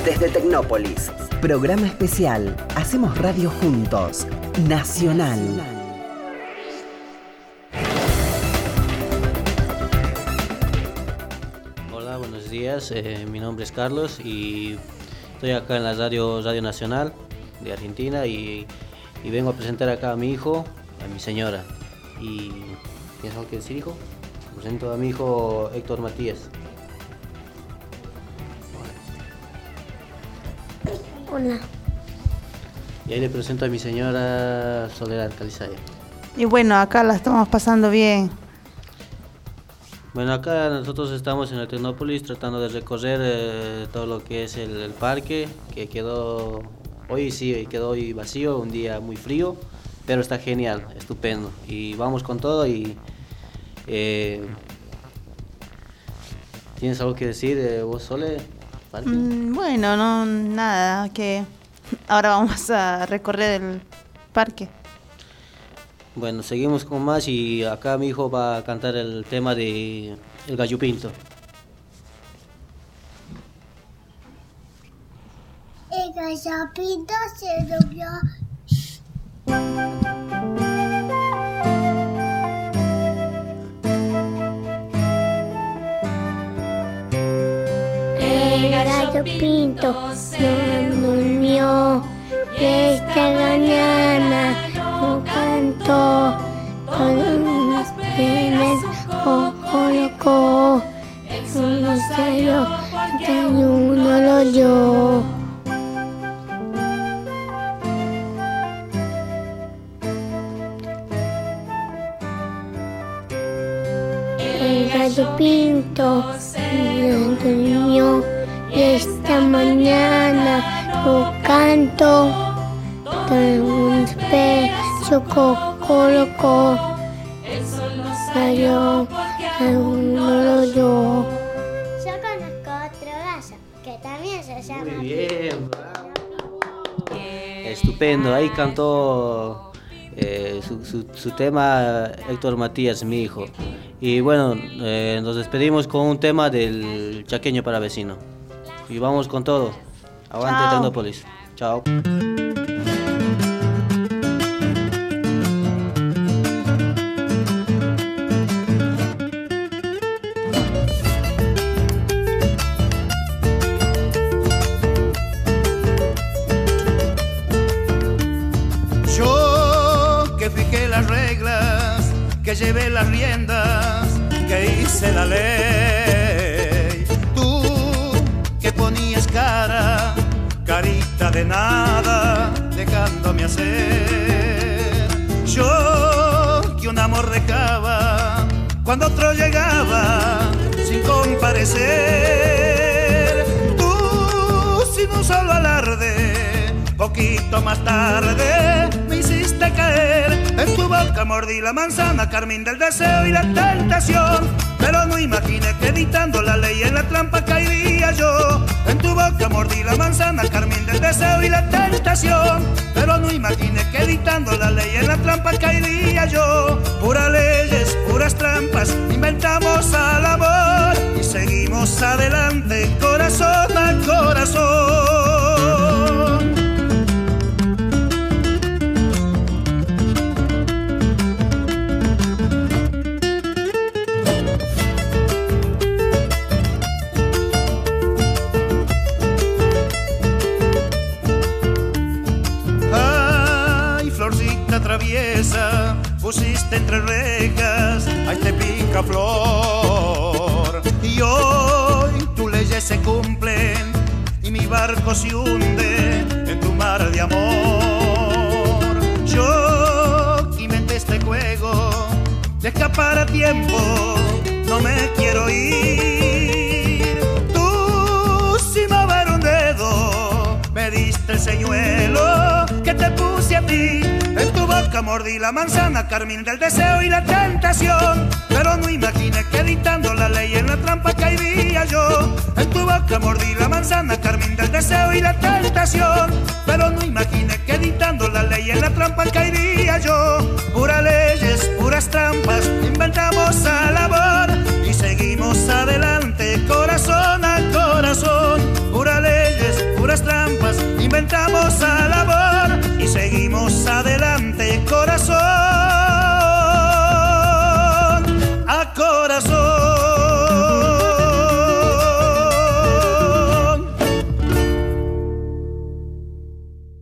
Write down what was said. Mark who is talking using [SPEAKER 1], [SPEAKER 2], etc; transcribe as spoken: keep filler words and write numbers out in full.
[SPEAKER 1] desde Tecnópolis. Programa especial. Hacemos radio juntos. Nacional.
[SPEAKER 2] Hola, buenos días. Eh, mi nombre es Carlos y estoy acá en la radio, radio Nacional de Argentina y, y vengo a presentar acá a mi hijo, a mi señora. Y ¿tienes algo que decir, hijo? Presento a mi hijo Héctor Matías.
[SPEAKER 3] Hola.
[SPEAKER 2] Y ahí le presento a mi señora Soledad Calizaya.
[SPEAKER 4] Y bueno, acá la estamos pasando bien.
[SPEAKER 2] Bueno, acá nosotros estamos en el Tecnópolis tratando de recorrer eh, todo lo que es el, el parque, que quedó, hoy sí, quedó hoy vacío, un día muy frío, pero está genial, estupendo. Y vamos con todo y... Eh, ¿tienes algo que decir eh, vos, Sole?
[SPEAKER 4] Mm, bueno, no, nada, que ahora vamos a recorrer el parque.
[SPEAKER 2] Bueno, seguimos con más y acá mi hijo va a cantar el tema de El Gallo Pinto.
[SPEAKER 3] El gallo pinto se durmió. El gallo pinto se durmió y esta mañana no cantó, con las penas o colocó, uno salió y uno lo oyó. El gallo pinto se durmió y esta mañana lo canto, con un pecho colocó, el sol no salió, uno lo oyó. Yo conozco otro gallo que también se llama.
[SPEAKER 2] Muy bien, bravo. Estupendo, ahí cantó eh, su, su, su tema Héctor Matías, mi hijo. Y bueno, eh, nos despedimos con un tema del Chaqueño para Vecino. Y vamos con todo. Aguante
[SPEAKER 4] Chao.
[SPEAKER 2] Tecnópolis. Chao.
[SPEAKER 5] Yo que fijé las reglas, que llevé las riendas, que hice la ley. Tú que ponías cara, carita de nada, dejándome hacer. Yo que un amor dejaba cuando otro llegaba sin comparecer. Tú sin un solo alarde, poquito más tarde me hiciste caer. En tu boca mordí la manzana, carmín del deseo y la tentación, pero no imaginé que editando la ley en la trampa caería yo. En tu boca mordí la manzana, carmín del deseo y la tentación, pero no imaginé que editando la ley en la trampa caería yo. Puras leyes, puras trampas, inventamos al amor y seguimos adelante, corazón a corazón. Traviesa, pusiste entre rejas, ahí te pica flor. Y hoy tus leyes se cumplen y mi barco se hunde en tu mar de amor. Yo que inventé este juego de escapar a tiempo, no me quiero ir. Tú sin mover un dedo me diste el señuelo que te puse a ti. En tu boca mordí la manzana, carmín del deseo y la tentación, pero no imaginé que editando la ley en la trampa caería yo. En tu boca mordí la manzana, carmín del deseo y la tentación, pero no imaginé que editando la ley en la trampa caería yo. Puras leyes, puras trampas, inventamos a la voz